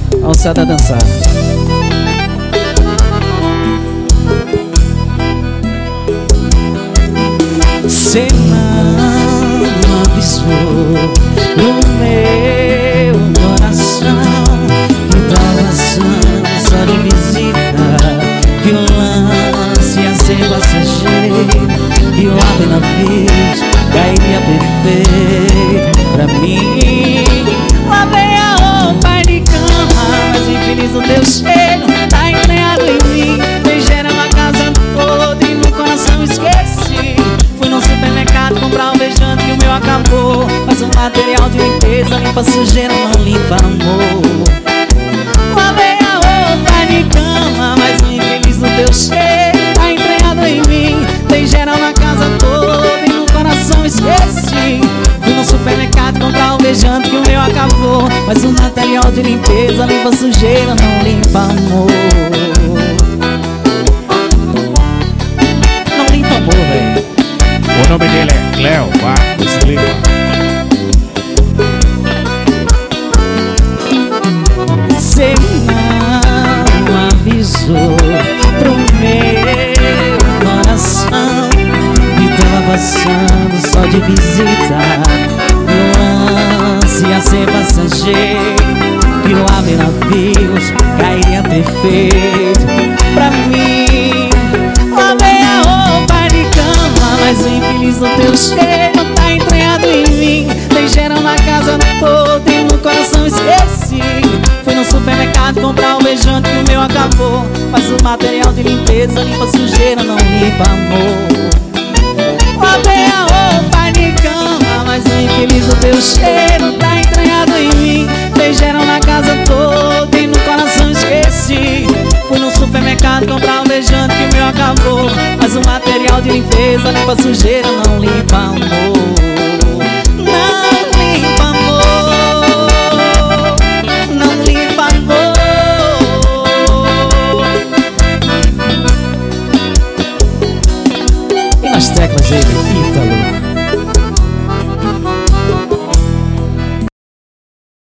Alçada a dançar. Cê não avisou no meu coração que tava passando só de visita, que o lance ia ser passageiro e o ave navios cairia perfeito pra mim. Lavei a roupa de cama, mas infeliz o teu cheiro tá entranhado em mim. Beijei na casa toda e no coração esqueci. Fui no supermercado comprar um beijante que o meu acabou, mas o material de limpeza limpa sujeira, não limpa amor. Lavei a roupa de cama, mas o infeliz do teu cheiro tá entranhado em mim. Dei geral na casa toda e no coração esqueci. Fui no supermercado comprar um beijante que o meu acabou, mas o material de limpeza limpa sujeira, não limpa amor. Não limpa amor, velho. O nome dele é Cléo Marcos Lima. Cê não avisou pro meu coração que tava passando só de visita, o lance ia ser passageiro, que o ave navios cairia perfeito pra mim. Lavei a roupa de cama, mas o infeliz do teu cheiro tá entranhado em mim. Dei geral na casa toda e no coração esqueci. Fui no supermercado comprar um beijante que o meu acabou, mas o material de limpeza limpa sujeira, não limpa amor. Lavei a roupa de cama, mas o infeliz do teu cheiro tá entranhado em mim. Dei geral na casa toda e no coração esqueci. Fui no supermercado comprar um beijante que o meu acabou, mas o material de limpeza limpa sujeira, não limpa amor. Não limpa amor, não limpa amor. E nas teclas aí,